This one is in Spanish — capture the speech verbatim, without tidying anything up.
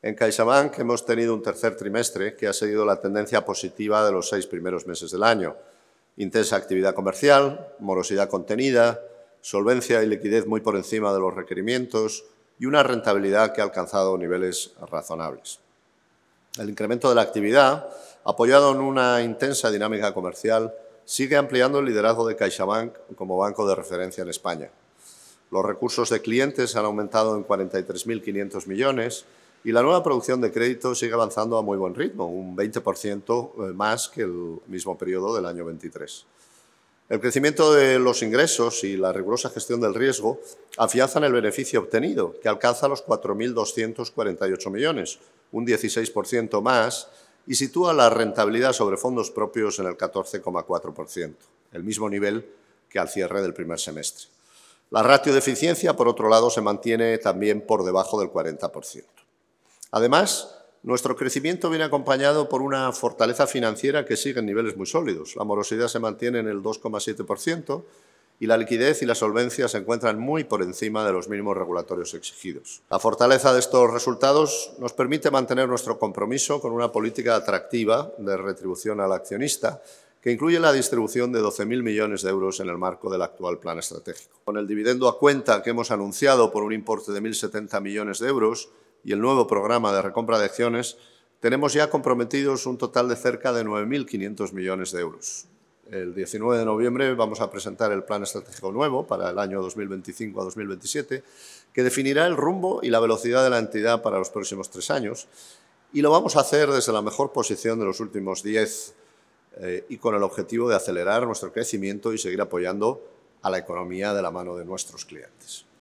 En CaixaBank hemos tenido un tercer trimestre que ha seguido la tendencia positiva de los seis primeros meses del año. Intensa actividad comercial, morosidad contenida, solvencia y liquidez muy por encima de los requerimientos y una rentabilidad que ha alcanzado niveles razonables. El incremento de la actividad, apoyado en una intensa dinámica comercial, sigue ampliando el liderazgo de CaixaBank como banco de referencia en España. Los recursos de clientes han aumentado en cuarenta y tres mil quinientos millones y la nueva producción de crédito sigue avanzando a muy buen ritmo, un veinte por ciento más que el mismo periodo del año veintitrés. El crecimiento de los ingresos y la rigurosa gestión del riesgo afianzan el beneficio obtenido, que alcanza los cuatro mil doscientos cuarenta y ocho millones, un dieciséis por ciento más, y sitúa la rentabilidad sobre fondos propios en el catorce coma cuatro por ciento, el mismo nivel que al cierre del primer semestre. La ratio de eficiencia, por otro lado, se mantiene también por debajo del cuarenta por ciento. Además, nuestro crecimiento viene acompañado por una fortaleza financiera que sigue en niveles muy sólidos. La morosidad se mantiene en el dos coma siete por ciento y la liquidez y la solvencia se encuentran muy por encima de los mínimos regulatorios exigidos. La fortaleza de estos resultados nos permite mantener nuestro compromiso con una política atractiva de retribución al accionista que incluye la distribución de doce mil millones de euros en el marco del actual plan estratégico. Con el dividendo a cuenta que hemos anunciado por un importe de mil setenta millones de euros y el nuevo programa de recompra de acciones, tenemos ya comprometidos un total de cerca de nueve mil quinientos millones de euros. El diecinueve de noviembre vamos a presentar el plan estratégico nuevo para el año dos mil veinticinco a dos mil veintisiete, que definirá el rumbo y la velocidad de la entidad para los próximos tres años, y lo vamos a hacer desde la mejor posición de los últimos diez eh, y con el objetivo de acelerar nuestro crecimiento y seguir apoyando a la economía de la mano de nuestros clientes.